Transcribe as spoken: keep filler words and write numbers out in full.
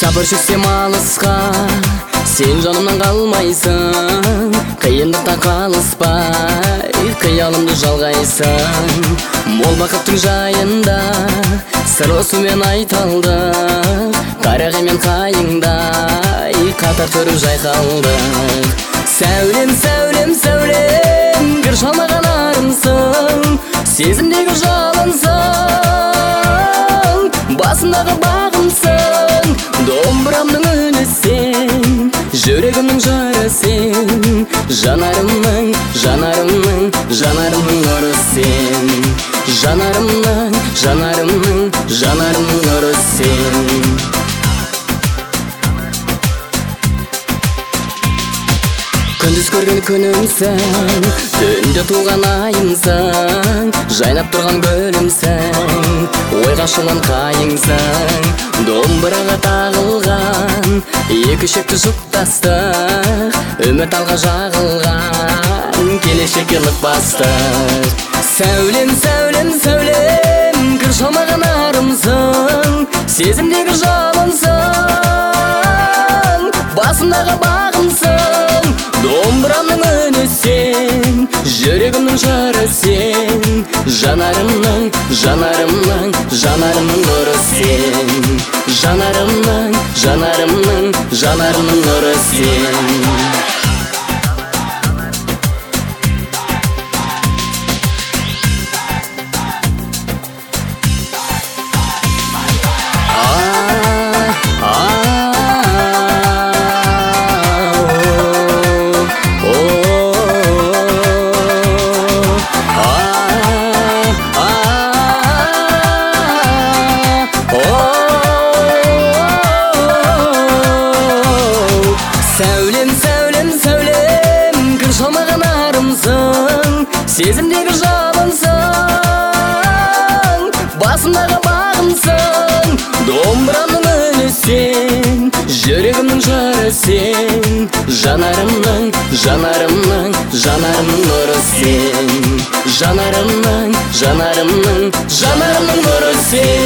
сапар шексем алысқа, сен жанымнан қалмайсың. Қиындықта қалыспай, қиялымды жалғайсың. Мол бақыттың жайында сырласумен айталдық. Қарағай мен қайыңдай қатар тұрып жайқалдық. Сәулем, сәулем, сәулем, кір шалмаған арымсың. Сезімдегі жалынсың, басындағы бағымсың. Домбырамның үні сен, жүрегімнің жары сен. Жанарымның, жанарымның, жанарымның нұры сен. Жанарымның, жанарымның, жанарымның нұры сен. Күндіз көрген күнімсің, түнде туған айымсың. Жайнап тұрған гүлімсің, ойға шылын қайыңсың. Домбыраға тағылған екі шекті жұптастық, үміт алға жағылған келешекке лық бастық. Сәулем, сәулем, сәулем, кір шалмаған арымсың. Сезімдегі жалынсың, басындағы бағымсың. Домбырамның үні сен, жүрегімнің жары сен. Жанарымның, жанарымның, жанарымның нұры сен. Жанарымның, жанарымның, жанарымның нұры сен. Сәулем, сәулем, сәулем, кір шалмаған арымсың. Сезімдегі жалынсың, басымдағы бағымсың. Домбырамның үні сен, жүрегімнің жары сен. Жанарымның, жанарымның, жанарымның нұры сен. Жанарымның, жанарымның, жанарымның нұры сен.